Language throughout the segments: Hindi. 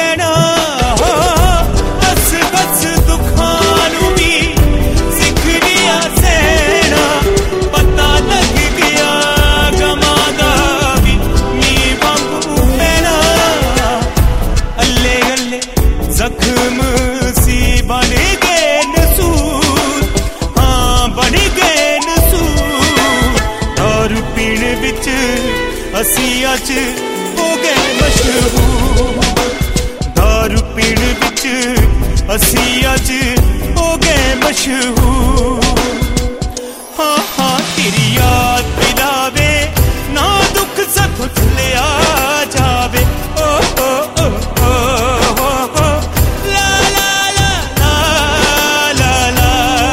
पैना हस हस दुखां नूं भी सिख लिया सहना पता लग गया गमां दा भी नी वांगू पैना अल्ले अल्ले जख्म सी बन गए नसूर हाँ बन गए नसूर दारू पीण विच असी अज हो गए मशहूर दारू पीण विच असी अज हो गए मशहूर हाँ हाँ तेरी याद दिलावे ना दुख सख लिया जावे ओ ओ ओ ओ ओ ओ ला ला ला ला ला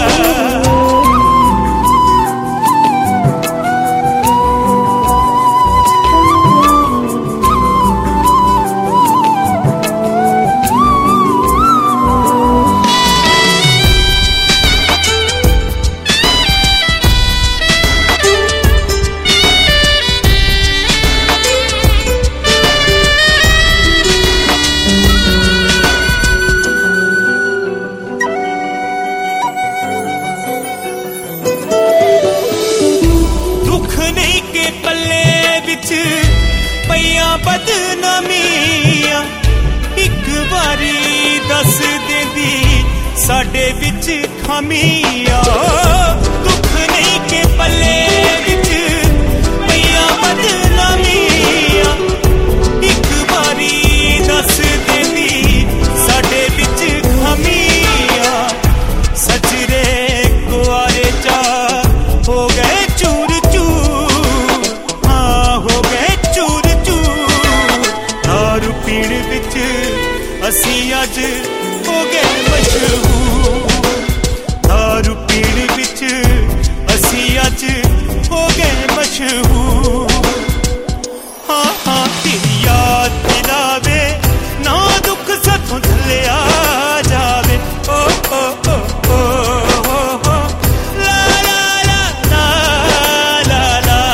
पईया बदनामियां एक बारी दस देंदी साडे विच खामियां दुख नहीं के पल्ले विच पईया बदनामियां एक बारी दस देंदी साडे विच खामियां सचरे कुआरे चा हो गए चूर पीण विच असी अज हो गए मशहूर दारू पीण विच असी अज हो गए मशहूर हाँ हाँ तेरी याद दिलावे ना दुख सथों लिया जावे ओ ओ ओ ओ ओ ओ ला ला ला ला ला ला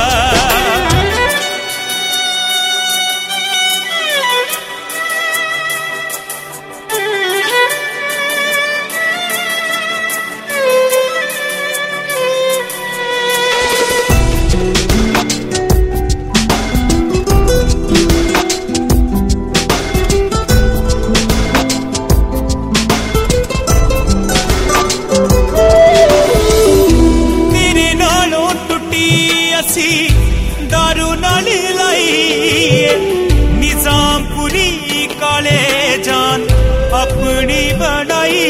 दारू नाल लाई निजामपुरी काले जान अपनी बनाई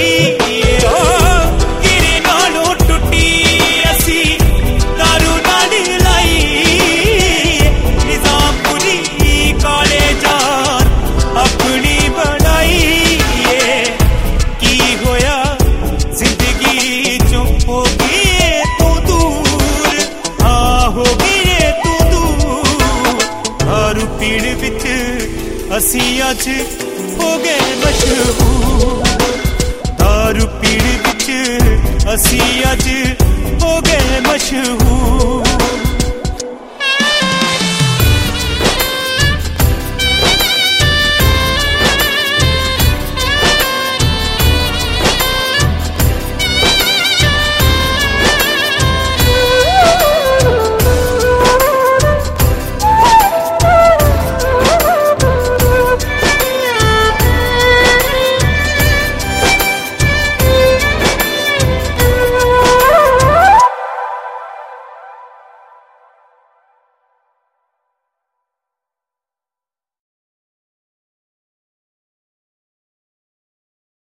गिरे नालों टुटी असी दारू नाल लाई निजामपुरी काले जान अपनी बनाई की होया जिंदगी चुप हो गई तू दूर हाँ हो गई दारू पीण विच असी अज हो गए मशहूर दारू पीण विच असी अज हो गए मशहूर